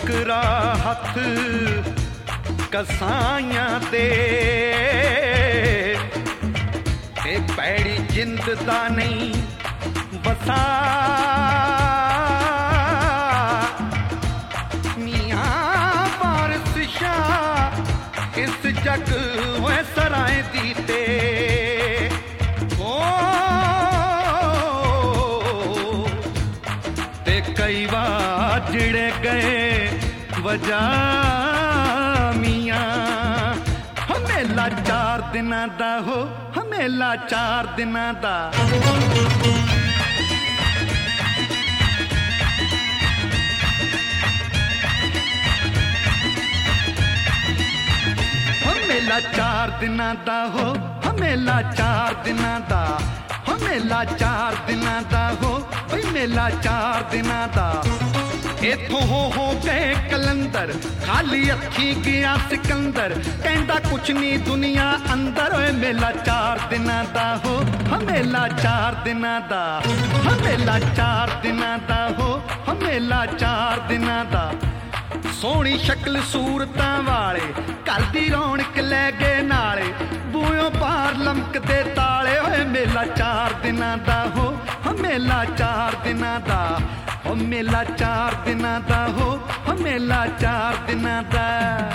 ਠੋਕਰਾ ਹੱਥ ਕਸਾਈਆਂ ਦੇ ਤੇ ਪੈੜੀ ਜਿੰਦ ਦਾ ਨਹੀਂ ਬਸਾ ਮੀਆਂ ਵਾਰਿਸ ਸ਼ਾਹ ਇਸ ਜਗ ਵੈ ਸਰਾਏ ਦੀ ਤੇ कई बार जिड़े गए वजह मियाँ हमेला 4 दिनां दा हो हमेला 4 दिनां दा हमेला 4 दिनां दा हो हमेला 4 दिनां दा हमेला 4 दिनां दा हो बई मेला 4 दिनां दा इत्थों हो गए कलंदर खाली अखी गया सिकंदर कहंदा कुछ नहीं दुनिया अंदर ओए मेला 4 दिनां दा हो हमेला 4 दिनां दा हमेला 4 दिनां दा हो हमेला 4 दिनां दा सोहनी शक्ल सूरतां वाले घर दी रौनक लै गए नाले बूहों पार लमकदे ताले ओए मेला 4 दिनां दा हो मेला 4 दिनां दा हो मेला 4 दिनां दा हो मेला 4 दिनां दा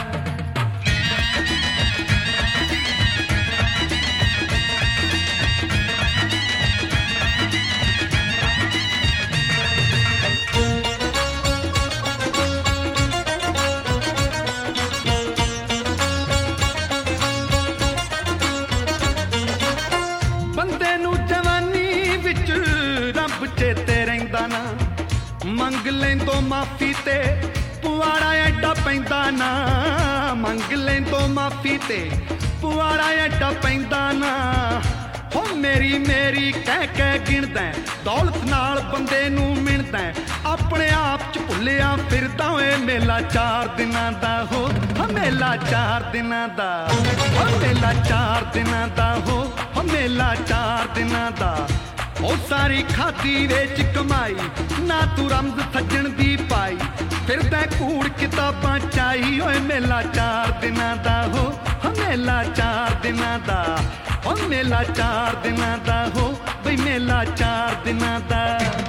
मंग लेंदो माफी ते पुआड़ा एडा पैंदा ना मंग लेंदो माफी ते पुआड़ा एडा पैंदा ना हो मेरी मेरी कह गिणदा दौलत नाल बंदे नू मिणदा अपने आप च भुल्लिया फिरदा ओए मेला 4 दिनां दा हो मेला 4 दिनां दा मेला 4 दिनां दा हो मेला 4 दिनां दा ओ सारी खादी विच कमाई ना तू रमज सज्जण दी पाई फिरदा कूड़ किताबां चाही ओए मेला 4 दिनां दा हो मेला 4 दिनां दा हो मेला 4 दिनां दा हो बई मेला 4 दिनां दा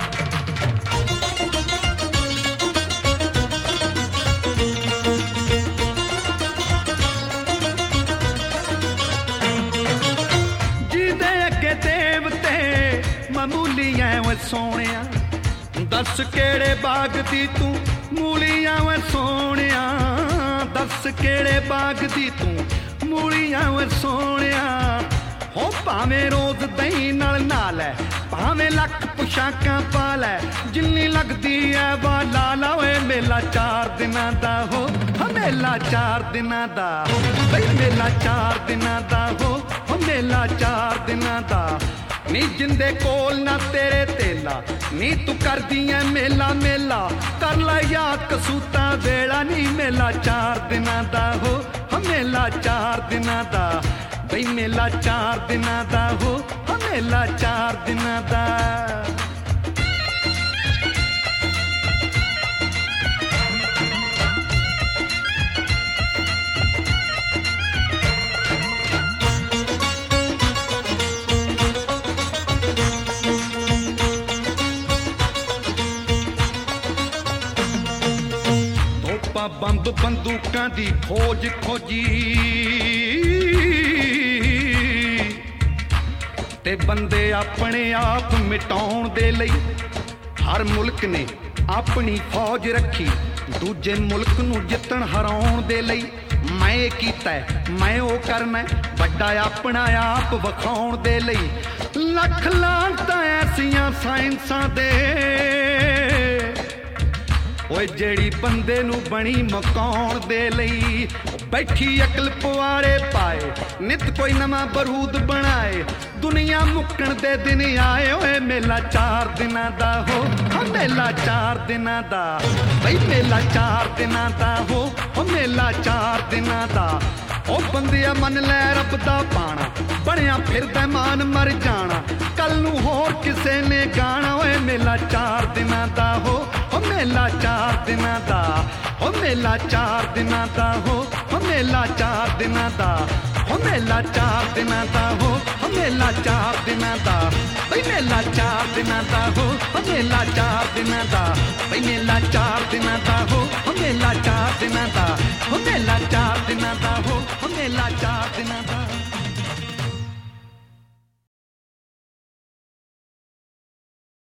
जिदे अगे देवते मामूलियां वे सोहणिया दस केड़े बाग दी तू मूलियां वे सोहणिया दस केड़े बाग दी तू मूलियां वे सोहणिया हो भावें रोज दही नाल नाल है भावें लख पोशाकां पा लै जिन्नी लगदी है वा ला ला ओए मेला 4 दिनां दा हो मेला 4 दिनां दा बई मेला 4 दिनां दा हो मेला 4 दिनां दा नी जिंदे कोल ना तेरे तेला नी तू कर दिया मेला मेला कर ला याद कसूता वेला नी मेला 4 दिनां दा हो मेला 4 दिनां दा बई मेला 4 दिनां दा हो मेला 4 दिनां दा बंब बंदूकां दी खोज खोजी ते बंदे अपने आप मिटाउण दे लई हर मुल्क ने अपनी फौज रखी दूजे मुल्क नूं जितण हराउण दे लई मैं कीता मैं ओ करना वड्डा अपना आप विखाउण दे लई लख लानतां ऐसियां साइंसां दे ओए जेड़ी बंदे नू बनी मकाउण दे लई बैठी अकल पवाड़े पाए नित कोई नवा बरूद बनाए दुनिया मुक्कण दे दिन आए ओए मेला 4 दिनां दा हो मेला 4 दिनां दा बई मेला 4 दिनां दा हो मेला 4 दिनां दा ओ बंदिया मन लै रब दा पाना बनया ਫਿਰਦਾ ਮਾਨ ਮਰ ਜਾਣਾ ਕੱਲ ਨੂੰ ਹੋਰ ਕਿਸੇ ਨੇ ਗਾਣਾ ਓਏ ਮੇਲਾ 4 ਦਿਨਾਂ ਦਾ ਹੋ ਮੇਲਾ 4 ਦਿਨਾਂ ਦਾ ਹੋ ਮੇਲਾ 4 ਦਿਨਾਂ ਦਾ ਹੋ ਮੇਲਾ 4 ਦਿਨਾਂ ਦਾ ਹੋ ਮੇਲਾ 4 ਦਿਨਾਂ ਦਾ ਹੋ ਮੇਲਾ 4 ਦਿਨਾਂ ਦਾ ਬਈ ਮੇਲਾ 4 ਦਿਨਾਂ ਦਾ ਹੋ ਮੇਲਾ 4 ਦਿਨਾਂ ਦਾ ਬਈ ਮੇਲਾ 4